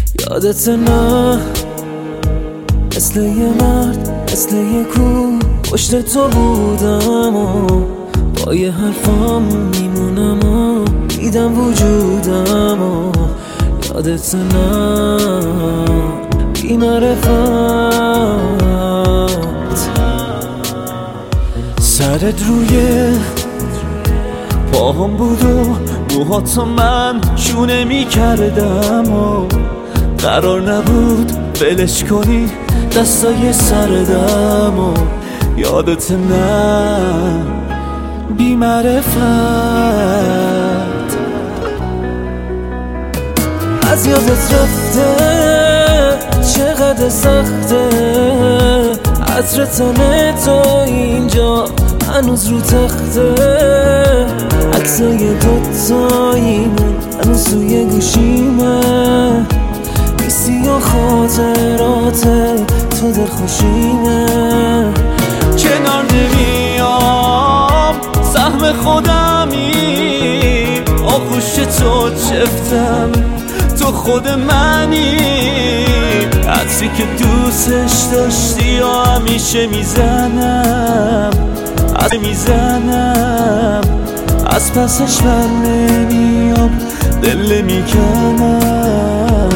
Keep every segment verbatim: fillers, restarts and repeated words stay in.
یادت نه مثل یه مرد مثل یه کوه پشت تو بودم و با یه حرفام میمونم و دیدم وجودم و یادت نه بی معرفت سرت روی پاهم بود و موهاتو من شونه می کردم و قرار نبود بلش کنی دستای سردم و یادت نه بی معرفت از یادت رفته چقدر سخته عطر تن تو اینجا هنوز رو تخته عکسای دوتاییمون هنوز توی گوشیمه بیسی و خاطرات تو دل خوشیمه کنار نمیام سهم خودمی آغوش تو چفتم تو خود منی عطری که دوستش داشتی و همیشه میزنم از میزنم از پسش بر نمیام دل میکنم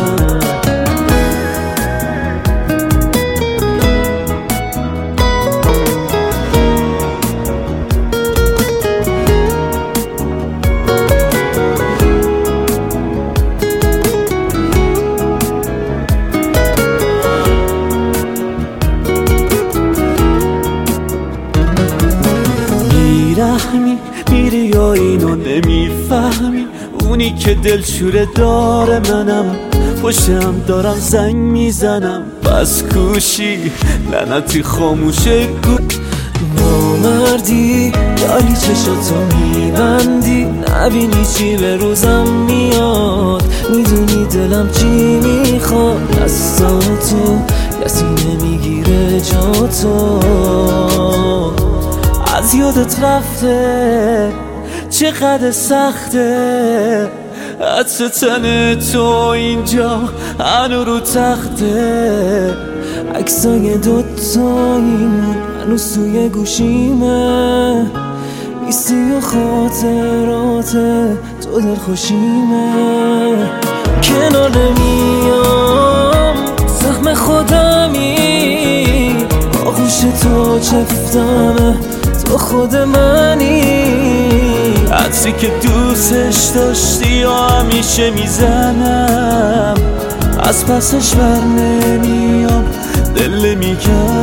میری یا اینو نمیفهمی اونی که دلشوره داره منم پشتم دارم زنگ میزنم بس کوشی لعنتی خاموشه گو نامردی داری چشاتو میبندی نبینی چی به روزم میاد میدونی دلم چی میخواد دستاتو کسی نمیگیره جاتو از یادت رفته چقدر سخته عطر تن تو اینجا هنو رو تخته عکسای دوتاییمون هنوز توی گوشیمه بیستی و خاطرات تو دل خوشیمه کنار نمیام زخم خودمی آغوش تو چفتمه تو خود منی عطری که دوستش داشتی و همیشه میزنم از پسش بر نمیام دل میکنم